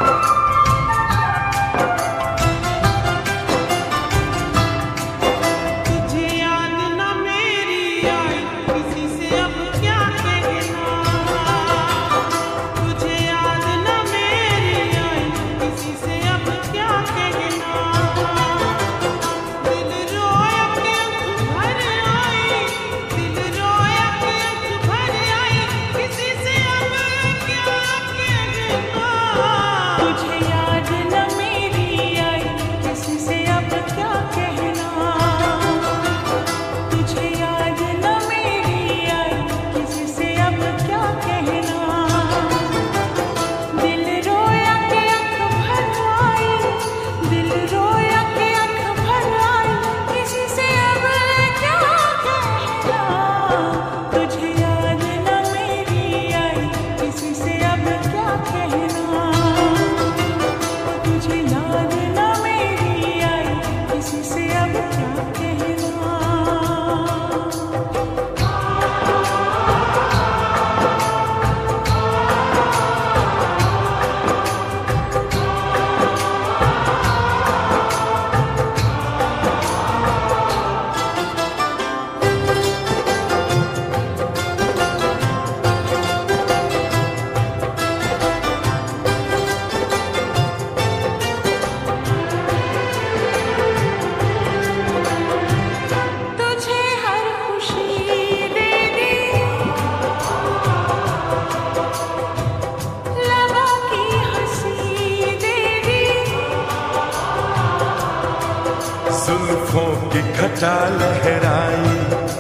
जुल्फों की घटा लहराई,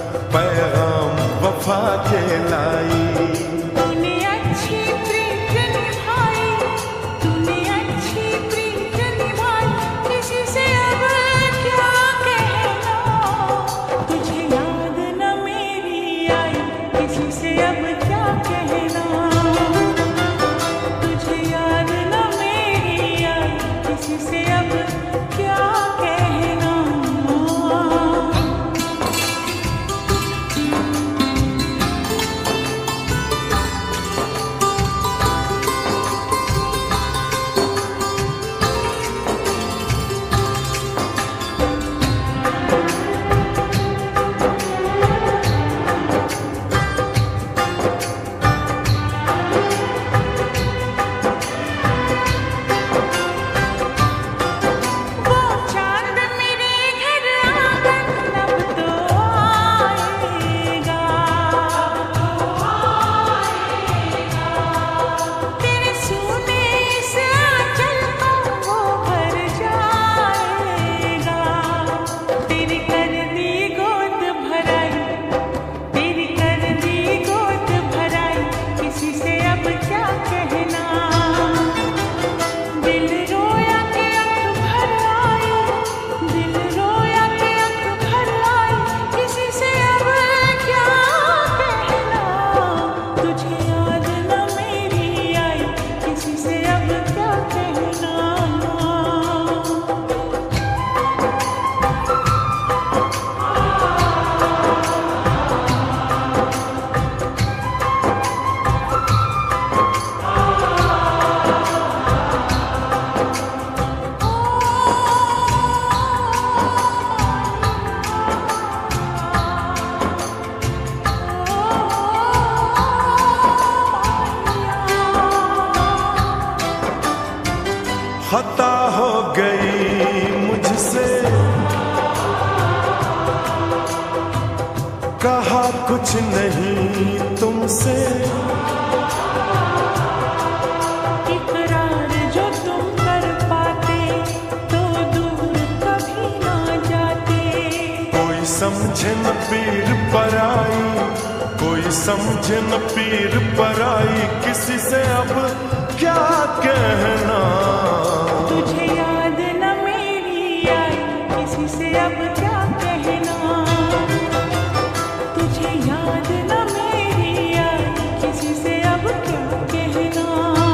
पैगाम वफा के लाई। तूने अच्छी प्रीत निभाई, तूने अच्छी प्रीत निभाई, किसी से अब क्या कहना। तुझे याद न मेरी आई, किसी से अब क्या कहना। तुझे याद न मेरी आई, किसी से अब क्या कहना। खता हो गई मुझसे, कहा कुछ नहीं तुमसे। इकरार जो तुम कर पाते तो दूर कभी ना जाते। कोई समझे न पीर पराई, कोई समझे न पीर पराई, किसी से अब क्या कहना। तुझे याद न मेरी आई, किसी से अब क्या कहना। तुझे याद न मेरी आई, किसी से अब क्या कहना।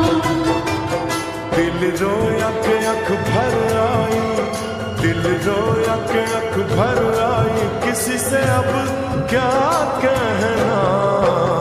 दिल रोया के अख भर आई, दिल रोया के अख भर आई, किसी से अब क्या कहना।